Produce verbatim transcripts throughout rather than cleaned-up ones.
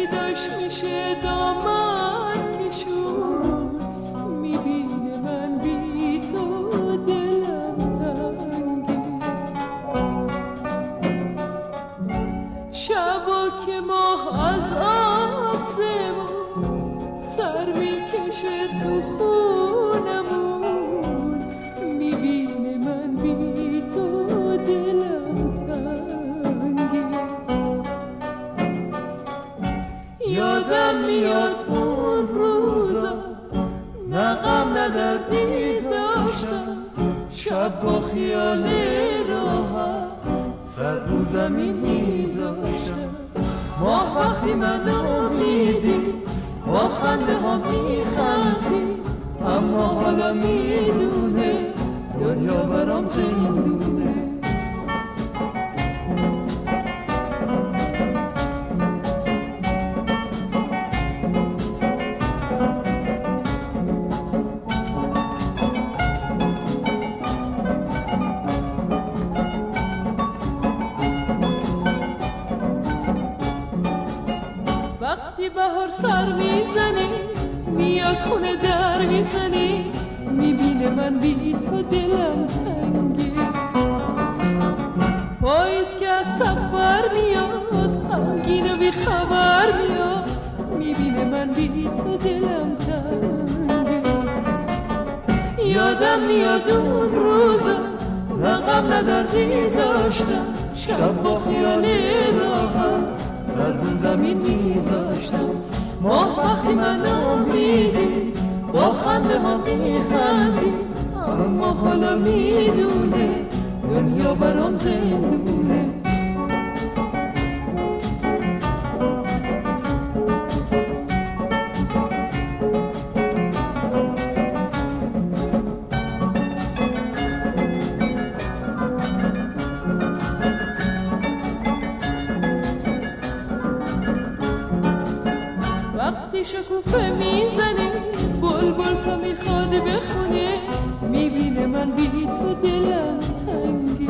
پیداش میشه دامن کشون، میبینه من بی تو دلم تنگه. شبا که ماه از آسمون سر میکشه تو خونمون، میبینه من بی تو دلم تنگه. یادم میاد اون روزا نه غم نه دردی داشتم، شب با خیال راحت سر رو زمین میذاشتم. ماه وقتی منو میدی با خنده ها میخندی، اما حالا میدونه دنیا برام زندونه. وقتی بهار سر میزنی میاد خونه در میزنی، میبینه من بی تو دلم تنگه. پاییز که از سفر میاد غمگین و بی خبر میاد، میبینه من بی تو دلم تنگه. یادم میاد اون روزا نه غم نه دردی داشتم، شب با خیال راحت سر رو زمین میذاشتم. ماه وقتی منو میدی با خنده ها میخندی، اما حالا میدونه دنیا برام زندونه. وقتی شکوفه میزنی بلبل تا میخواد بخونه، میبینه من بی تو دلم تنگه.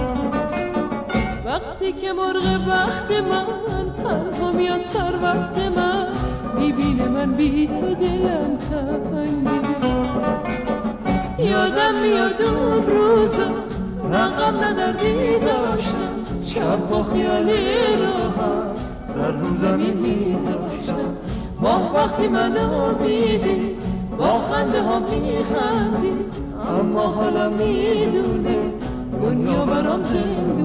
وقتی که مرغ بخت من تنها میاد سر وقت من، میبینه من بی تو دلم تنگه. یادم میاد اون روزا نه غم نه دردی داشتم، شب با خیال راحت سر رو زمین میذاشتم. ماه وقتی منو میدی با خنده ها میخندی، اما حالا میدونه دنیا برام زنده.